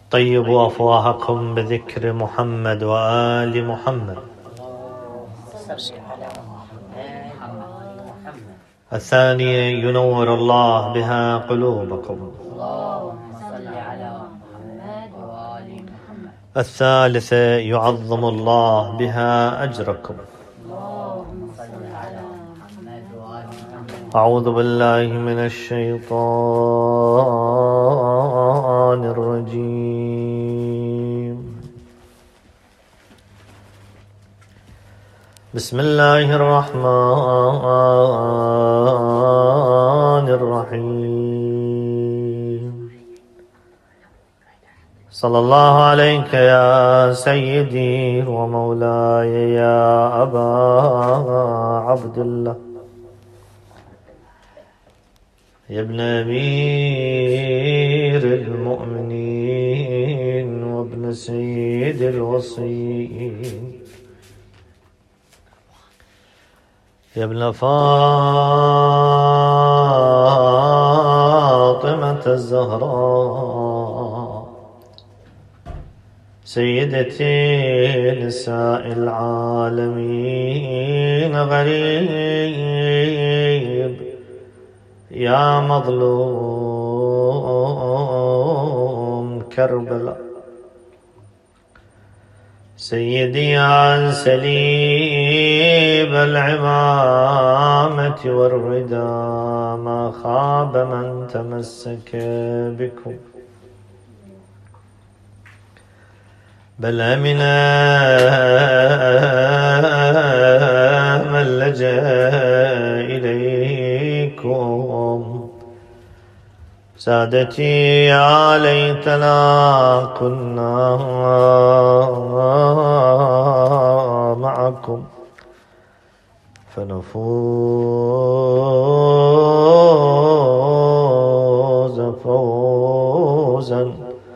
طيبوا أفواهكم بذكر محمد وآل محمد. الثانية ينور الله بها قلوبكم. الثالثة يعظم الله بها أجركم. أعوذ بالله من الشيطان الرجيم. بسم الله الرحمن الرحيم. صلى الله عليك يا سيدي ومولاي يا أبا عبد الله، يا ابن أمير المؤمنين وابن سيد الوصيين، يا ابن فاطمة الزهراء، سيدتي نساء العالمين، غريب يا مظلوم كربلاء، سيدي عن سليب العمامة والرداء، ما خاب من تمسك بكم، بل أمن من لجأ إليكم. سادتي يا ليتنا كنا معكم فنفوز فوزا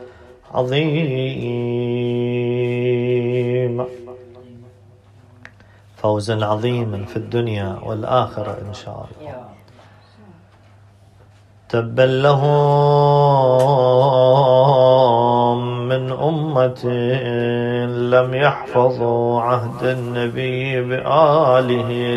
عظيما، فوزا عظيما في الدنيا والآخرة إن شاء الله. تبا لهم من أمة لم يحفظوا عهد النبي بآله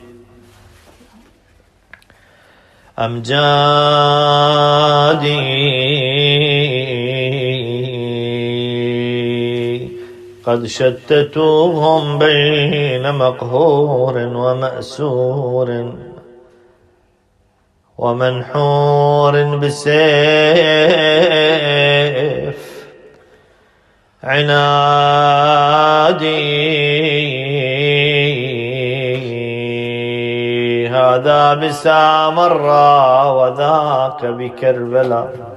الأمجاد، قد شتتوهم بين مقهور ومأسور ومنحور بسيف عنادي، هذا بسامراء وذاك بكربلاء،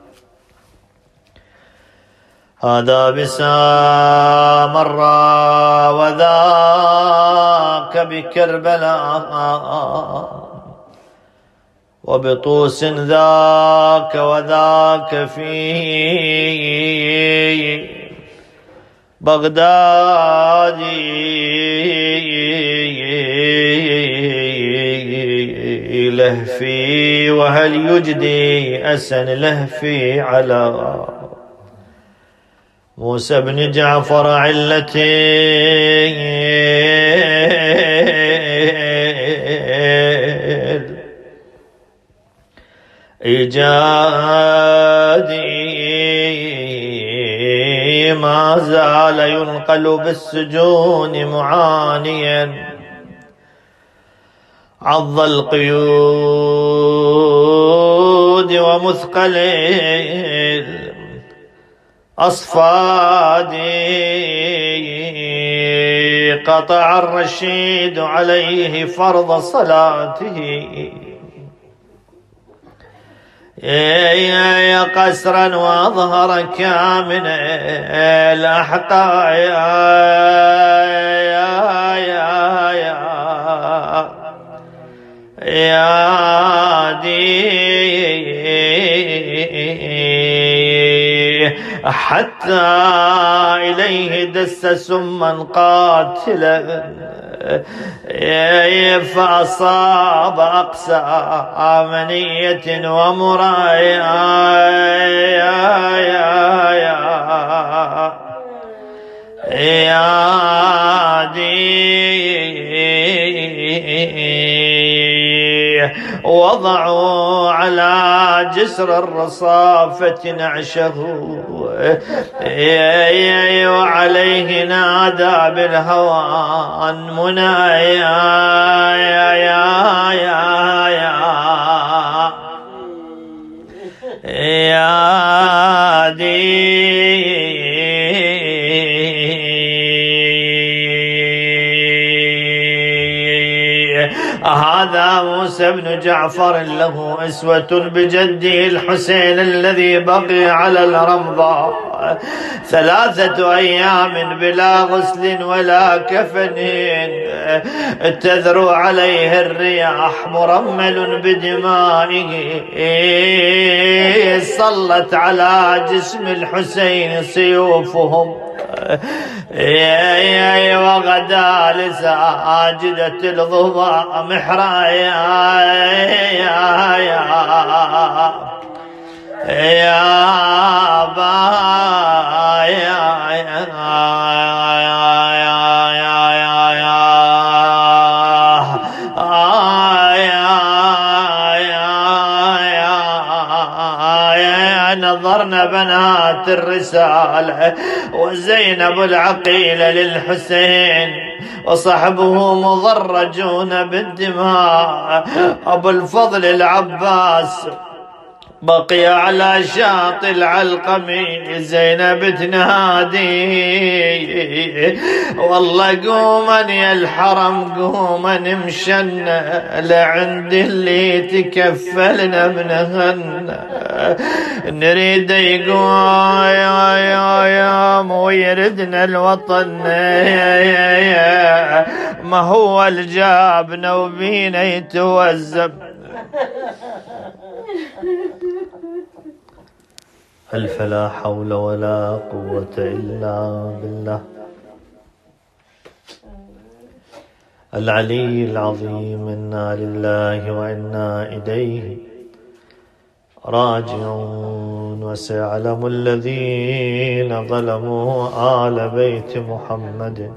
هذا بسامراء وذاك بكربلاء، وبطوس ذاك وذاك في بغداد، لهفي وهل يجدي أسن لهفي على موسى بن جعفر علتي، إيجادي ما زال ينقل بالسجون معانيا، عض القيود ومثقل الأصفاد، قطع الرشيد عليه فرض صلاته، يا قسرا واظهر كامن الاحقاء، يا دي حتى إليه دس سما قاتلا فأصاب أقسى آمنية ومرايا وضعوا على جسر الرصافة نعشه، وعليه نادى بالهوان منايا يا دي. هذا موسى بن جعفر له أسوة بجده الحسين الذي بقي على الرمضاء 3 أيام بلا غسل ولا كفن، تذرو عليه الرياح مرمل بدمائه، صلت على جسم الحسين سيوفهم، وغدا لساجدة الظباء محرايا يا بايا نظرنا بنات الرسالة وزينب العقيلة للحسين وصحبه مضرجون بالدماء، أبو الفضل العباس بقي على شاطئ العلقمي، زينب تنادي والله قوما يا الحرم قوما نمشن لعند اللي تكفلنا بنهن، نريد يقوم ويردنا الوطن، ما هو الجابنا وبينا يتوزب. ألف لا حول ولا قوة إلا بالله العلي العظيم. إنا لله وإنا إليه راجعون. وسيعلم الذين ظلموا آل بيت محمد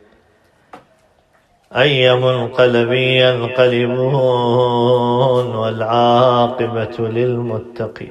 أي منقلب ينقلبون، والعاقبة للمتقين.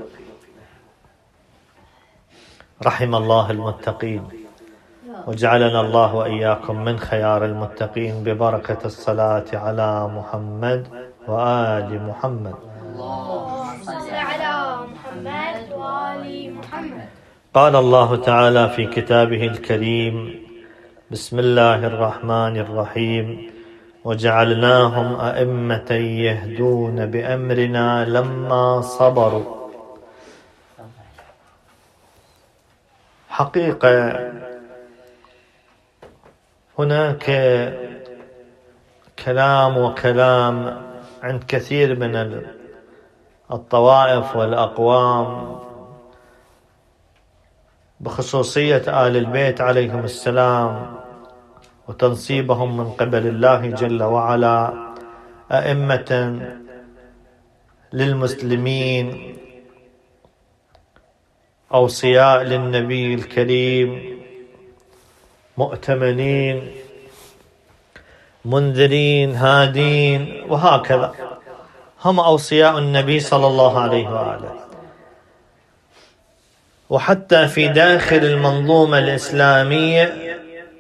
رحم الله المتقين، وجعلنا الله وإياكم من خيار المتقين ببركة الصلاة على محمد وآل محمد. اللهم صل على محمد وآل محمد. قال الله تعالى في كتابه الكريم: بسم الله الرحمن الرحيم: وجعلناهم أئمة يهدون بأمرنا لما صبروا. حقيقة هناك كلام عند كثير من الطوائف والأقوام بخصوصية آل البيت عليهم السلام وتنصيبهم من قبل الله جل وعلا أئمة للمسلمين، أوصياء للنبي الكريم، مؤتمنين، منذرين، هادين، وهكذا. هم أوصياء النبي صلى الله عليه وآله. وحتى في داخل المنظومة الإسلامية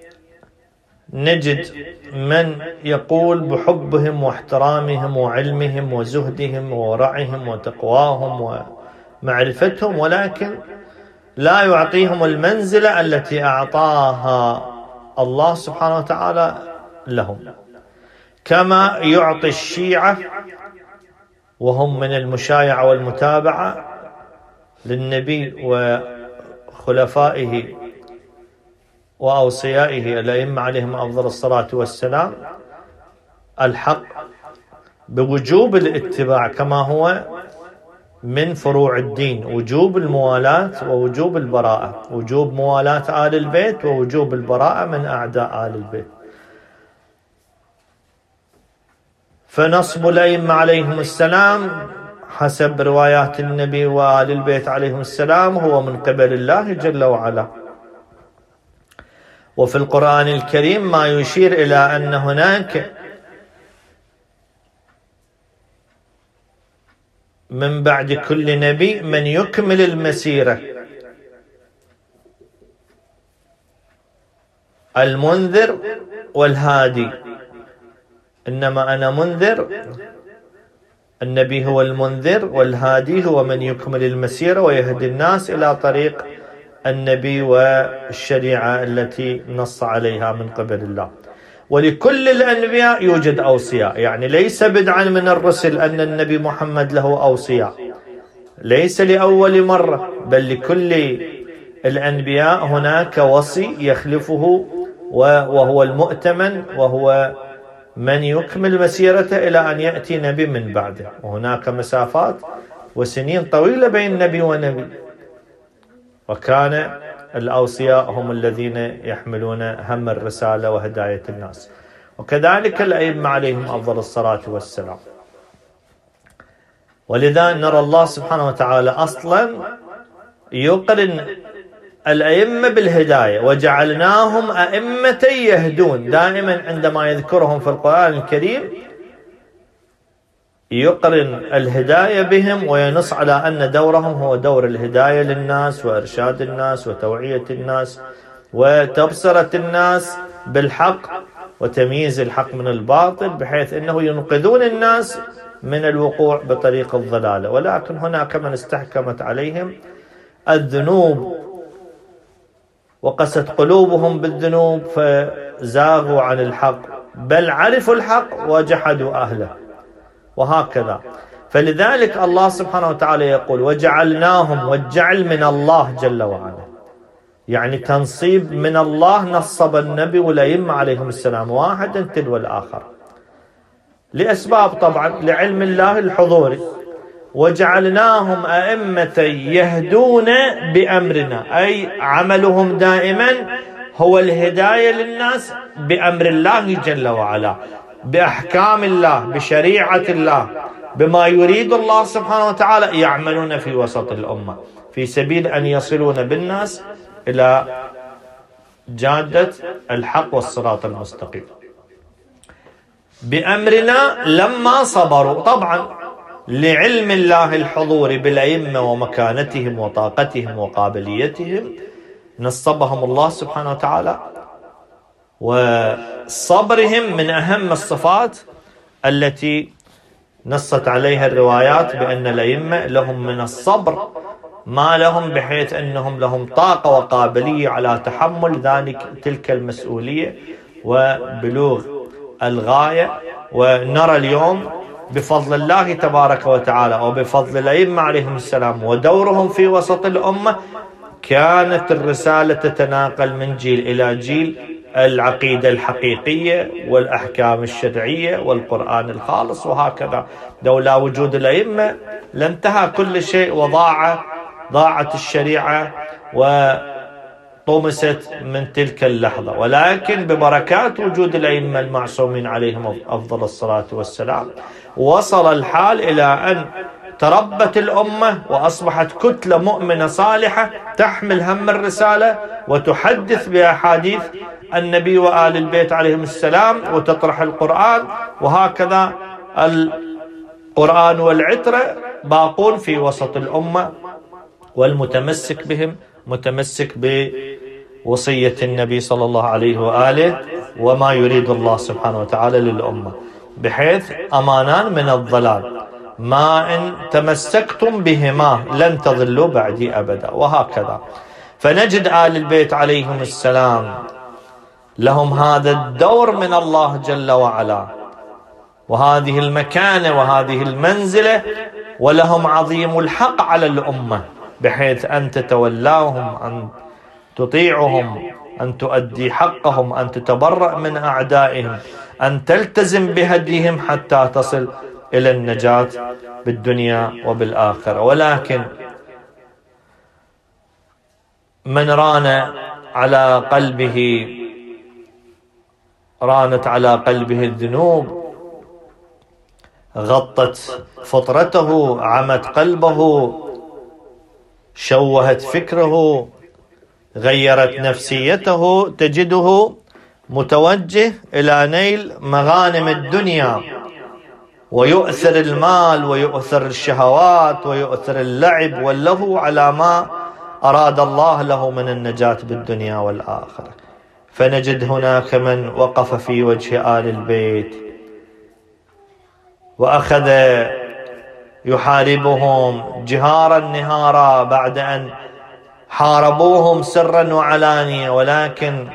نجد من يقول بحبهم واحترامهم وعلمهم وزهدهم وورعهم وتقواهم ومعرفتهم، ولكن لا يعطيهم المنزلة التي أعطاها الله سبحانه وتعالى لهم، كما يعطي الشيعة وهم من المشايعة والمتابعة للنبي وخلفائه وأوصيائه الأئمة عليهم أفضل الصلاة والسلام الحق بوجوب الاتباع، كما هو من فروع الدين، وجوب الموالاة ووجوب البراءة، وجوب موالاة آل البيت ووجوب البراءة من أعداء آل البيت. فنصب الأئمة عليهم السلام حسب روايات النبي وآل البيت عليهم السلام هو من قبل الله جل وعلا، وفي القرآن الكريم ما يشير إلى أن هناك من بعد كل نبي من يكمل المسيرة، المنذر والهادي. إنما أنا منذر، النبي هو المنذر، والهادي هو من يكمل المسيرة ويهدي الناس إلى طريق النبي والشريعة التي نص عليها من قبل الله. ولكل الأنبياء يوجد أوصياء، يعني ليس بدعا من الرسل أن النبي محمد له أوصياء، ليس لأول مرة، بل لكل الأنبياء هناك وصي يخلفه وهو المؤتمن، وهو من يكمل مسيرته إلى أن يأتي نبي من بعده. وهناك مسافات وسنين طويلة بين نبي ونبي، وكان الأوصياء هم الذين يحملون هم الرسالة وهداية الناس، وكذلك الأئمة عليهم أفضل الصلاة والسلام. ولذا نرى الله سبحانه وتعالى أصلا يقرن الأئمة بالهداية، وجعلناهم أئمة يهدون. دائما عندما يذكرهم في القرآن الكريم يقرن الهداية بهم، وينص على أن دورهم هو دور الهداية للناس وإرشاد الناس وتوعية الناس وتبصرة الناس بالحق وتمييز الحق من الباطل، بحيث أنه ينقذون الناس من الوقوع بطريق الضلال. ولكن هناك من استحكمت عليهم الذنوب وقست قلوبهم بالذنوب فزاغوا عن الحق، بل عرفوا الحق وجحدوا أهله، وهكذا. فلذلك الله سبحانه وتعالى يقول وجعلناهم، والجعل من الله جل وعلا، يعني تنصيب من الله. نصب النبي والأئمة عليهم السلام واحدا تلو الآخر لأسباب، طبعا لعلم الله الحضوري. وجعلناهم أئمة يهدون بأمرنا، أي عملهم دائما هو الهداية للناس بأمر الله جل وعلا، بأحكام الله، بشريعة الله، بما يريد الله سبحانه وتعالى. يعملون في وسط الأمة في سبيل أن يصلون بالناس إلى جادة الحق والصراط المستقيم بأمرنا لما صبروا. طبعا لعلم الله الحضور بالأئمة ومكانتهم وطاقتهم وقابليتهم نصبهم الله سبحانه وتعالى، وصبرهم من أهم الصفات التي نصت عليها الروايات بأن الأئمة لهم من الصبر ما لهم، بحيث أنهم لهم طاقة وقابلية على تحمل تلك المسؤولية وبلوغ الغاية. ونرى اليوم بفضل الله تبارك وتعالى وبفضل الأئمة عليهم السلام ودورهم في وسط الأمة كانت الرسالة تتناقل من جيل إلى جيل، العقيدة الحقيقية والأحكام الشرعية والقرآن الخالص، وهكذا. لولا وجود الأئمة لانتهى كل شيء ضاعت الشريعة وطمست من تلك اللحظة. ولكن ببركات وجود الأئمة المعصومين عليهم أفضل الصلاة والسلام وصل الحال إلى أن تربت الأمة وأصبحت كتلة مؤمنة صالحة تحمل هم الرسالة وتحدث بأحاديث النبي وآل البيت عليهم السلام وتطرح القرآن، وهكذا القرآن والعترة باقون في وسط الأمة، والمتمسك بهم متمسك بوصية النبي صلى الله عليه وآله وما يريد الله سبحانه وتعالى للأمة، بحيث أمانان من الضلال ما إن تمسكتم بهما لن تضلوا بعدي أبدا، وهكذا. فنجد آل البيت عليهم السلام لهم هذا الدور من الله جل وعلا وهذه المكانة وهذه المنزلة، ولهم عظيم الحق على الأمة، بحيث أن تتولاهم، أن تطيعهم، أن تؤدي حقهم، أن تتبرأ من أعدائهم، أن تلتزم بهديهم حتى تصل إلى النجاة بالدنيا وبالآخرة. ولكن من رانت على قلبه الذنوب، غطت فطرته، عمت قلبه، شوهت فكره، غيرت نفسيته، تجده متوجه إلى نيل مغانم الدنيا، ويؤثر المال ويؤثر الشهوات ويؤثر اللعب واللهو على ما أراد الله له من النجاة بالدنيا والآخرة. فنجد هناك من وقف في وجه آل البيت وأخذ يحاربهم جهارا نهارا بعد أن حاربوهم سرا وعلانية، ولكن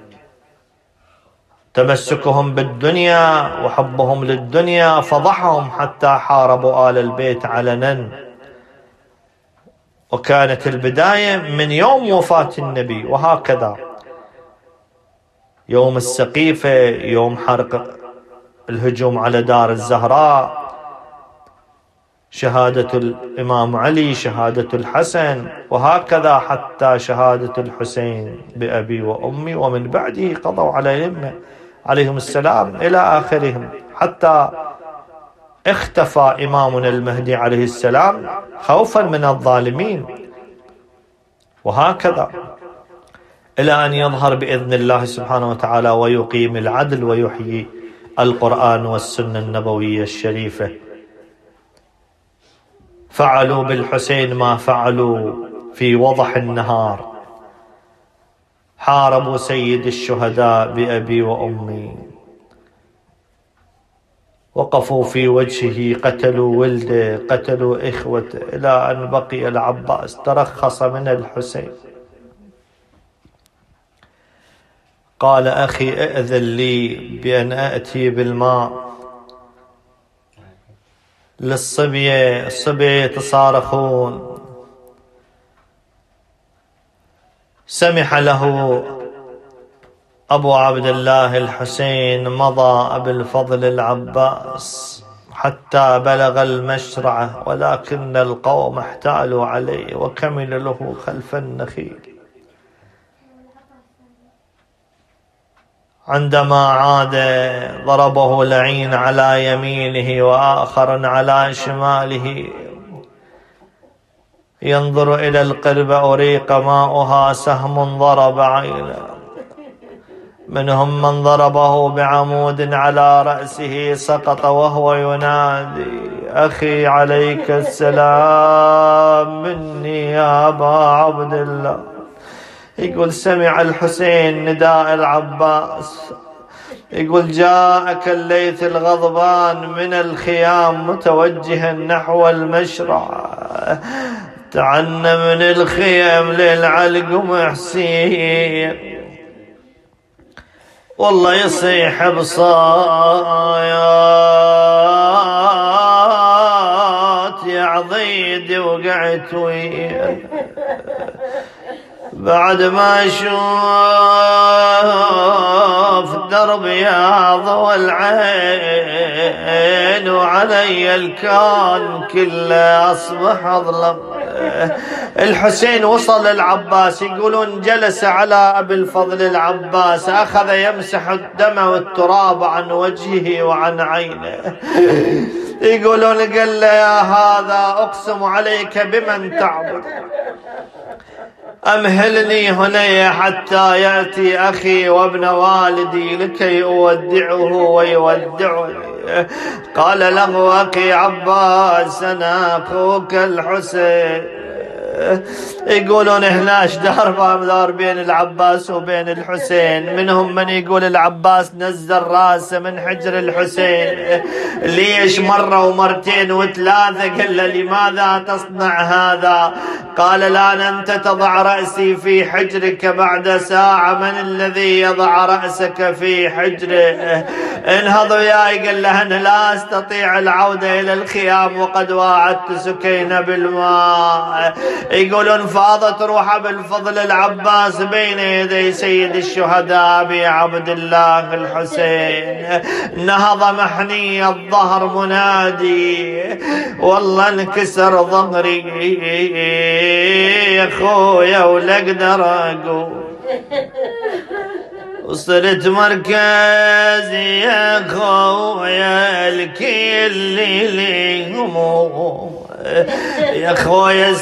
تمسكهم بالدنيا وحبهم للدنيا فضحهم حتى حاربوا آل البيت علنا. وكانت البداية من يوم وفاة النبي، وهكذا يوم السقيفة، يوم حرق الهجوم على دار الزهراء، شهادة الإمام علي، شهادة الحسن، وهكذا حتى شهادة الحسين بأبي وأمي، ومن بعده قضوا عليهم عليهم السلام إلى آخرهم، حتى اختفى إمامنا المهدي عليه السلام خوفا من الظالمين، وهكذا إلى أن يظهر بإذن الله سبحانه وتعالى ويقيم العدل ويحيي القرآن والسنة النبوية الشريفة. فعلوا بالحسين ما فعلوا في وضح النهار، حاربوا سيد الشهداء بأبي وأمي، وقفوا في وجهه، قتلوا ولده، قتلوا إخوته، إلى أن بقي العباس ترخص من الحسين. قال أخي ائذن لي بأن أأتي بالماء للصبية، الصبية يتصارخون. سمح له أبو عبد الله الحسين، مضى أبو الفضل العباس حتى بلغ المشرعة، ولكن القوم احتالوا عليه وكمل له خلف النخيل. عندما عاد ضربه لعين على يمينه وآخر على شماله، ينظر إلى القربة أريق ماؤها، سهم ضرب عينه. منهم من ضربه بعمود على رأسه، سقط وهو ينادي أخي عليك السلام مني يا أبا عبد الله. يقول سمع الحسين نداء العباس، يقول جاءك الليث الغضبان من الخيام متوجها نحو المشرع، تعنى من الخيم للعلقم حسين، والله يصيح بصايات يا عضيد وقعت وياه. بعد ما اشوف دربي يا ضوى العين، وعلي الكون كله اصبح اظلم. الحسين وصل العباس، يقولون جلس على أبي الفضل العباس، أخذ يمسح الدم والتراب عن وجهه وعن عينه. يقولون قال له يا هذا أقسم عليك بمن تعبد، أمهلني هنا حتى يأتي أخي وابن والدي لكي أودعه ويودعني. قال له أخي عباس أنا أخوك الحسين. يقولون هنا دار بين العباس وبين الحسين، منهم من يقول العباس نزل راسه من حجر الحسين. ليش مرة ومرتين وثلاثة؟ قال له لماذا تصنع هذا؟ قال لا أنت تضع رأسي في حجرك بعد ساعة، من الذي يضع رأسك في حجره؟ انهضوا ياي. قال له أنا لا أستطيع العودة إلى الخيام وقد واعدت سكينة بالماء. يقولون فاضت روح بالفضل العباس بين يدي سيد الشهداء أبي عبد الله الحسين، نهض محني الظهر منادي والله انكسر ظهري يا خويا ولا اقدر اقوم، وصرت مركزي يا خويا الكل لي هموم. يا خويا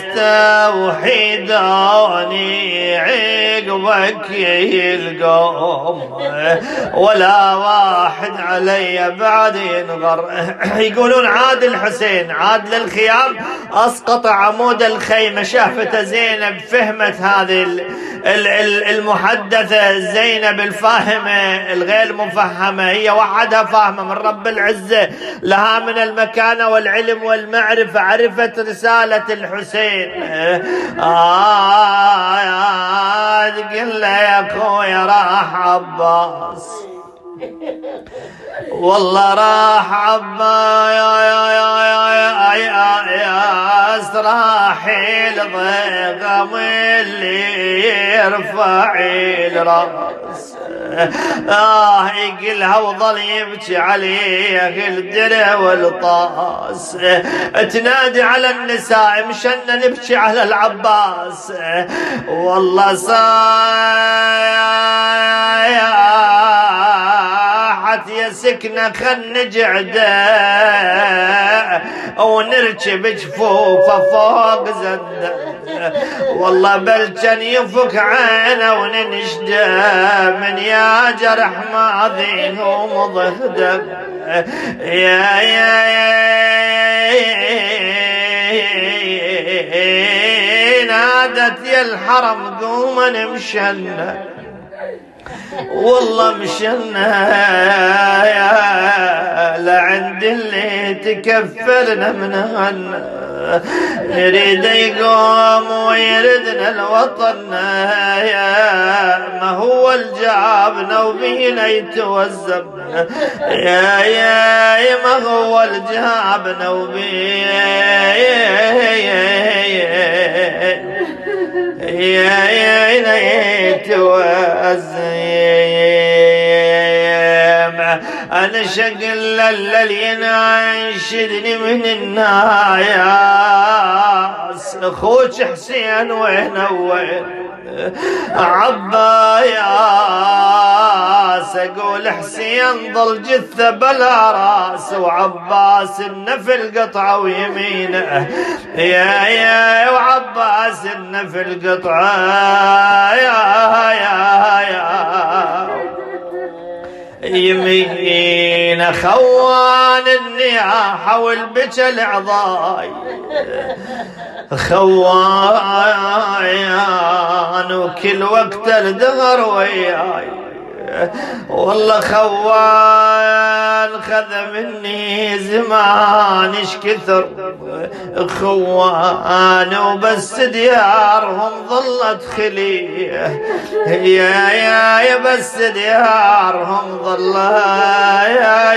استوحيدوني عقبك القوم ولا واحد علي بعد ينغر. يقولون عاد الحسين عاد للخيام أسقط عمود الخيمة. شافته زينب فهمت هذه المحدثة زينب الفاهمة الغير مفهمة. هي وحدها فاهمة من رب العزة لها من المكانة والعلم والمعرفة. عرفت رسالة الحسين. قل له يا أخويا راح عباس والله راح عباس راح الضيقم اللي يرفع الراس. يقلها وظل يبكي عليه الدرع والطاس. تنادي على النساء مشان نبكي على العباس. والله يا سكنة خل نجعده ونركب جفوفه فوق زده. والله بل كان يفك عينه وننشده من يا جرح ماضي ومضهده. نادت يا الحرم قوما نمشنا والله مشنا لعند اللي تكفلنا من هنا. نريد يقوم ويردنا الوطن ما هو الجابنا وبينا يتوزم. ما هو الجابنا وبينا يتوزم. أنا شقل اللي يناشدني من الناس. أخوك حسين وين عباس. أقول حسين ضل جثة بلا راس وعباس النفل قطعة ويمينه. يا وعباس النفل قطعة يمين. خوان النياحة والبكى العضاي خوان وكل وقت الدهر وياي. والله خوان خذ مني زمان ايش كثر خوان وبس ديارهم ظلت خليه. يا بس ديارهم ظلت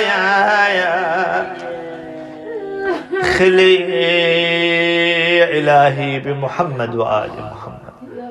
خليه. إلهي بمحمد وآل محمد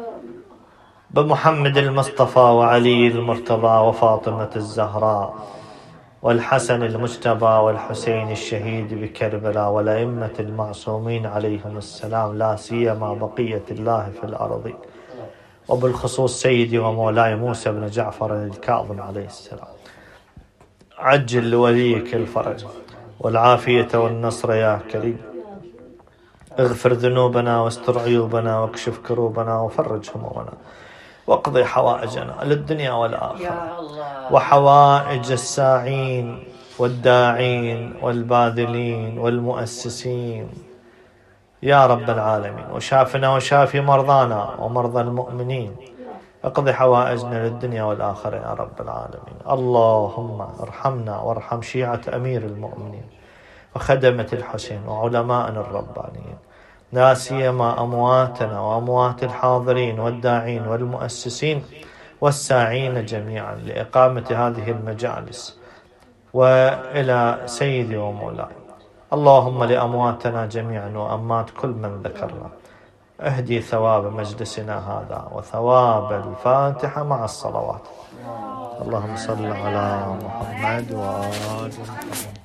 بمحمد المصطفى وعلي المرتضى وفاطمة الزهراء والحسن المجتبى والحسين الشهيد بكربلاء والأئمة المعصومين عليهم السلام لا سيما بقية الله في الأرض وبالخصوص سيدي ومولاي موسى بن جعفر الكاظم عليه السلام. عجل لوليك الفرج والعافية والنصر يا كريم. اغفر ذنوبنا واستر عيوبنا واكشف كروبنا وفرج همومنا واقضي حوائجنا للدنيا والآخرة وحوائج الساعين والداعين والباذلين والمؤسسين يا رب العالمين. وشافنا وشافي مرضانا ومرضى المؤمنين. اقضي حوائجنا للدنيا والآخرة يا رب العالمين. اللهم ارحمنا وارحم شيعة أمير المؤمنين وخدمة الحسين وعلماءنا الربانيين لا سيما أمواتنا وأموات الحاضرين والداعين والمؤسسين والساعين جميعا لإقامة هذه المجالس وإلى سيدي ومولاي. اللهم لأمواتنا جميعا وأمات كل من ذكرنا اهدي ثواب مجلسنا هذا وثواب الفاتحة مع الصلوات. اللهم صل على محمد وآل محمد.